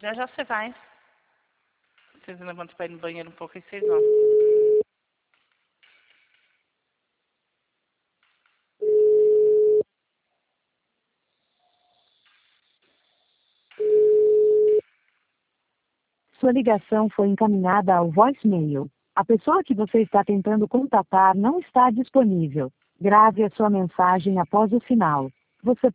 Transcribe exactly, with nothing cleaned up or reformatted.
Já já você vai. Vocês levantam para ir no banheiro um pouco e vocês vão. Sua ligação foi encaminhada ao voicemail. A pessoa que você está tentando contatar não está disponível. Grave a sua mensagem após o sinal. Você